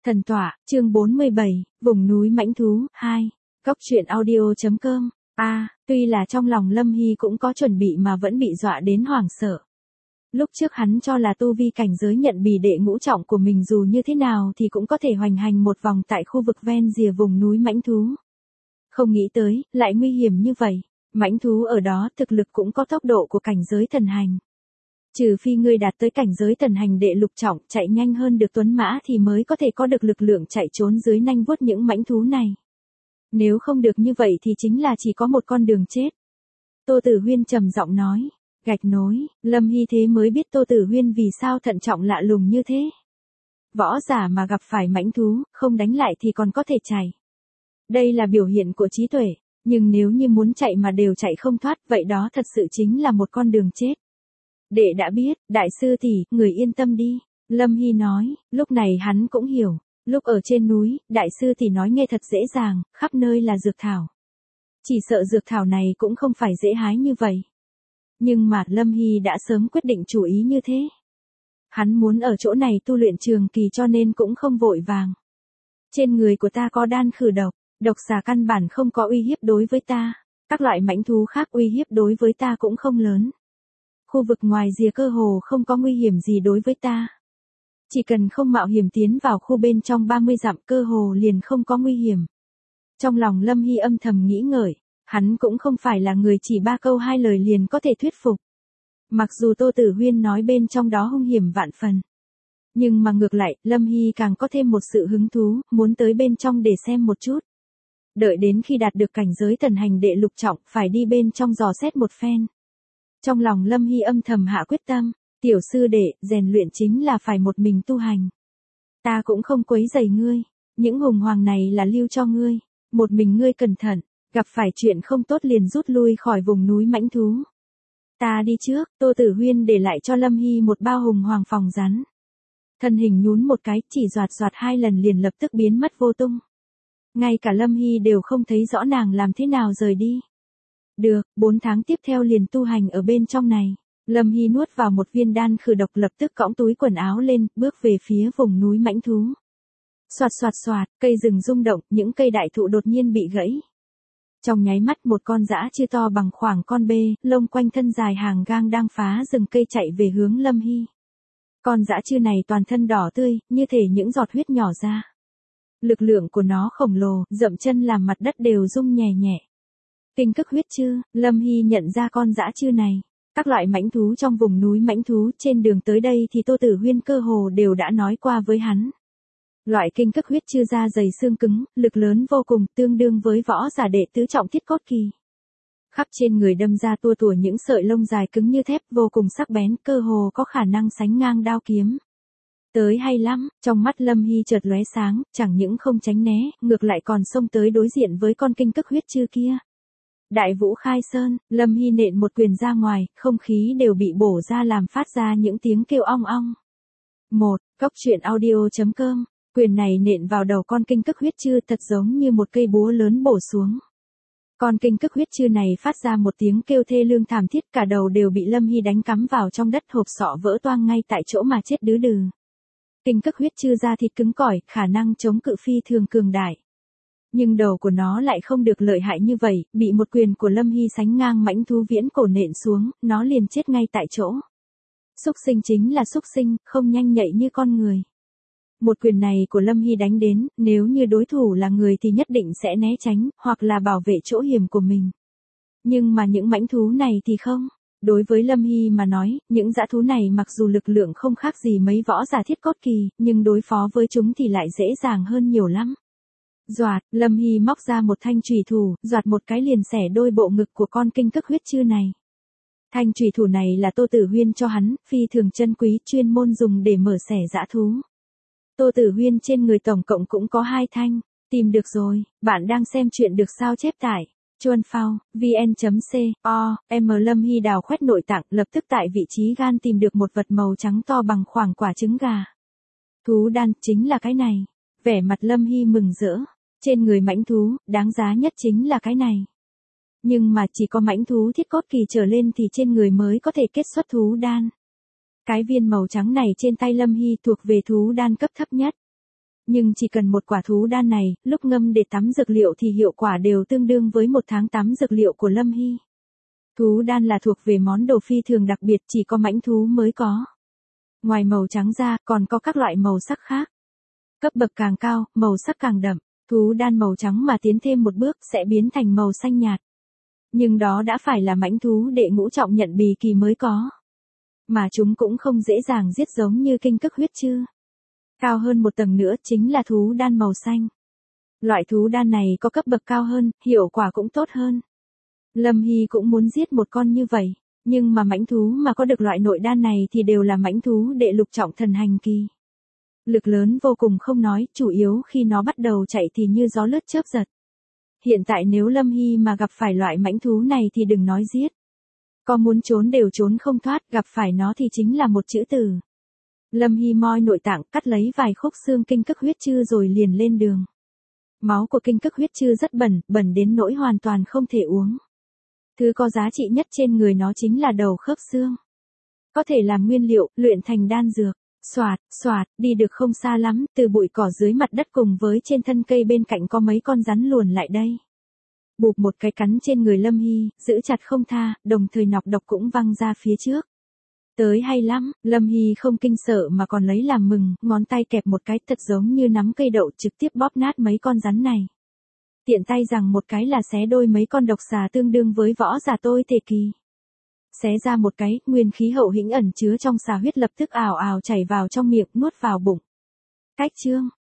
Thần tọa, chương 47, vùng núi mãnh thú, 2. Góc truyện audio.com. Tuy là trong lòng Lâm Hy cũng có chuẩn bị mà vẫn bị dọa đến hoảng sợ. Lúc trước hắn cho là tu vi cảnh giới nhận bì đệ ngũ trọng của mình dù như thế nào thì cũng có thể hoành hành một vòng tại khu vực ven rìa vùng núi mãnh thú. Không nghĩ tới, lại nguy hiểm như vậy. Mãnh thú ở đó thực lực cũng có tốc độ của cảnh giới thần hành. Trừ phi ngươi đạt tới cảnh giới thần hành đệ lục trọng, chạy nhanh hơn được tuấn mã thì mới có thể có được lực lượng chạy trốn dưới nanh vuốt những mãnh thú này. Nếu không được như vậy thì chính là chỉ có một con đường chết. Tô Tử Huyên trầm giọng nói. Gạch nối, Lâm Hy thế mới biết Tô Tử Huyên vì sao thận trọng lạ lùng như thế. Võ giả mà gặp phải mãnh thú, không đánh lại thì còn có thể chạy. Đây là biểu hiện của trí tuệ, nhưng nếu như muốn chạy mà đều chạy không thoát, vậy đó thật sự chính là một con đường chết. Đệ đã biết, đại sư tỷ, người yên tâm đi, Lâm Hy nói, lúc này hắn cũng hiểu, lúc ở trên núi, đại sư tỷ nói nghe thật dễ dàng, khắp nơi là dược thảo. Chỉ sợ dược thảo này cũng không phải dễ hái như vậy. Nhưng mà Lâm Hy đã sớm quyết định chủ ý như thế. Hắn muốn ở chỗ này tu luyện trường kỳ cho nên cũng không vội vàng. Trên người của ta có đan khử độc, độc xà căn bản không có uy hiếp đối với ta, các loại mãnh thú khác uy hiếp đối với ta cũng không lớn. Khu vực ngoài rìa cơ hồ không có nguy hiểm gì đối với ta. Chỉ cần không mạo hiểm tiến vào khu bên trong 30 dặm cơ hồ liền không có nguy hiểm. Trong lòng Lâm Hy âm thầm nghĩ ngợi, hắn cũng không phải là người chỉ 3 câu 2 lời liền có thể thuyết phục. Mặc dù Tô Tử Huyên nói bên trong đó hung hiểm vạn phần. Nhưng mà ngược lại, Lâm Hy càng có thêm một sự hứng thú, muốn tới bên trong để xem một chút. Đợi đến khi đạt được cảnh giới thần hành đệ lục trọng, phải đi bên trong dò xét một phen. Trong lòng Lâm Hy âm thầm hạ quyết tâm, tiểu sư đệ, rèn luyện chính là phải một mình tu hành. Ta cũng không quấy rầy ngươi, những hùng hoàng này là lưu cho ngươi, một mình ngươi cẩn thận, gặp phải chuyện không tốt liền rút lui khỏi vùng núi mãnh thú. Ta đi trước, Tô Tử Huyên để lại cho Lâm Hy một bao hùng hoàng phòng rắn. Thân hình nhún một cái, chỉ doạt 2 lần liền lập tức biến mất vô tung. Ngay cả Lâm Hy đều không thấy rõ nàng làm thế nào rời đi. Được, 4 tháng tiếp theo liền tu hành ở bên trong này. Lâm Hy nuốt vào một viên đan khử độc lập tức cõng túi quần áo lên, bước về phía vùng núi mãnh thú. Xoạt, cây rừng rung động, những cây đại thụ đột nhiên bị gãy. Trong nháy mắt một con dã chư to bằng khoảng con bê, lông quanh thân dài hàng gang đang phá rừng cây chạy về hướng Lâm Hy. Con dã chư này toàn thân đỏ tươi, như thể những giọt huyết nhỏ ra. Lực lượng của nó khổng lồ, dậm chân làm mặt đất đều rung nhẹ nhẹ. Kinh cức huyết chư, Lâm Hy nhận ra con dã chư này. Các loại mãnh thú trong vùng núi mãnh thú trên đường tới đây thì Tô Tử Huyên cơ hồ đều đã nói qua với hắn. Loại kinh cức huyết chư da dày xương cứng, lực lớn vô cùng, tương đương với võ giả đệ tứ trọng thiết cốt kỳ. Khắp trên người đâm ra tua tủa những sợi lông dài cứng như thép vô cùng sắc bén, cơ hồ có khả năng sánh ngang đao kiếm. Tới hay lắm, trong mắt Lâm Hy chợt lóe sáng, chẳng những không tránh né, ngược lại còn xông tới đối diện với con kinh cức huyết chư kia. Đại vũ khai sơn, Lâm Hy nện một quyền ra ngoài, không khí đều bị bổ ra làm phát ra những tiếng kêu ong ong. Góc truyện audio.com. Quyền này nện vào đầu con kinh cức huyết chư thật giống như một cây búa lớn bổ xuống. Con kinh cức huyết chư này phát ra một tiếng kêu thê lương thảm thiết, cả đầu đều bị Lâm Hy đánh cắm vào trong đất, hộp sọ vỡ toang ngay tại chỗ mà chết đứ đừ. Kinh cức huyết chư da thịt cứng cỏi, khả năng chống cự phi thường cường đại. Nhưng đầu của nó lại không được lợi hại như vậy, bị một quyền của Lâm Hy sánh ngang mãnh thú viễn cổ nện xuống, nó liền chết ngay tại chỗ. Súc sinh chính là súc sinh, không nhanh nhạy như con người. Một quyền này của Lâm Hy đánh đến, nếu như đối thủ là người thì nhất định sẽ né tránh, hoặc là bảo vệ chỗ hiểm của mình. Nhưng mà những mãnh thú này thì không. Đối với Lâm Hy mà nói, những dã thú này mặc dù lực lượng không khác gì mấy võ giả thiết cốt kỳ, nhưng đối phó với chúng thì lại dễ dàng hơn nhiều lắm. Lâm Hy móc ra một thanh chùy thủ, một cái liền xẻ đôi bộ ngực của con kinh cức huyết chư này. Thanh chùy thủ này là Tô Tử Huyên cho hắn, phi thường chân quý, chuyên môn dùng để mở xẻ dã thú. Tô Tử Huyên trên người tổng cộng cũng có 2 thanh, tìm được rồi, bạn đang xem chuyện được sao chép tại Chuan Phao, vn.co, Lâm Hy đào khoét nội tạng, lập tức tại vị trí gan tìm được một vật màu trắng to bằng khoảng quả trứng gà. Thú đan, chính là cái này. Vẻ mặt Lâm Hy mừng rỡ, trên người mãnh thú, đáng giá nhất chính là cái này. Nhưng mà chỉ có mãnh thú thiết cốt kỳ trở lên thì trên người mới có thể kết xuất thú đan. Cái viên màu trắng này trên tay Lâm Hy thuộc về thú đan cấp thấp nhất. nhưng chỉ cần một quả thú đan này, lúc ngâm để tắm dược liệu thì hiệu quả đều tương đương với một tháng tắm dược liệu của Lâm Hy. Thú đan là thuộc về món đồ phi thường đặc biệt chỉ có mãnh thú mới có. Ngoài màu trắng ra, còn có các loại màu sắc khác. Cấp bậc càng cao, màu sắc càng đậm. Thú đan màu trắng mà tiến thêm một bước sẽ biến thành màu xanh nhạt. Nhưng đó đã phải là mãnh thú đệ ngũ trọng nhận bì kỳ mới có. Mà chúng cũng không dễ dàng giết giống như kinh cức huyết chư. Cao hơn một tầng nữa chính là thú đan màu xanh. Loại thú đan này có cấp bậc cao hơn, hiệu quả cũng tốt hơn. Lâm Hy cũng muốn giết một con như vậy, nhưng mà mãnh thú mà có được loại nội đan này thì đều là mãnh thú đệ lục trọng thần hành kỳ. Lực lớn vô cùng không nói, chủ yếu khi nó bắt đầu chạy thì như gió lướt chớp giật. Hiện tại nếu Lâm Hy mà gặp phải loại mãnh thú này thì đừng nói giết. Có muốn trốn đều trốn không thoát, gặp phải nó thì chính là một chữ tử. Lâm Hy moi nội tạng, cắt lấy vài khúc xương kinh cức huyết chư rồi liền lên đường. Máu của kinh cức huyết chư rất bẩn, bẩn đến nỗi hoàn toàn không thể uống. Thứ có giá trị nhất trên người nó chính là đầu khớp xương. Có thể làm nguyên liệu, luyện thành đan dược. Xoạt, xoạt, đi được không xa lắm, từ bụi cỏ dưới mặt đất cùng với trên thân cây bên cạnh có mấy con rắn luồn lại đây. Bụp một cái cắn trên người Lâm Hy, giữ chặt không tha, đồng thời nọc độc cũng văng ra phía trước. Tới hay lắm, Lâm Hy không kinh sợ mà còn lấy làm mừng, ngón tay kẹp một cái thật giống như nắm cây đậu trực tiếp bóp nát mấy con rắn này. Tiện tay rằng một cái là xé đôi mấy con độc xà tương đương với võ giả tôi tề kỳ. Xé ra một cái, nguyên khí hậu hĩnh ẩn chứa trong xà huyết lập tức ào ào chảy vào trong miệng nuốt vào bụng. Cách chương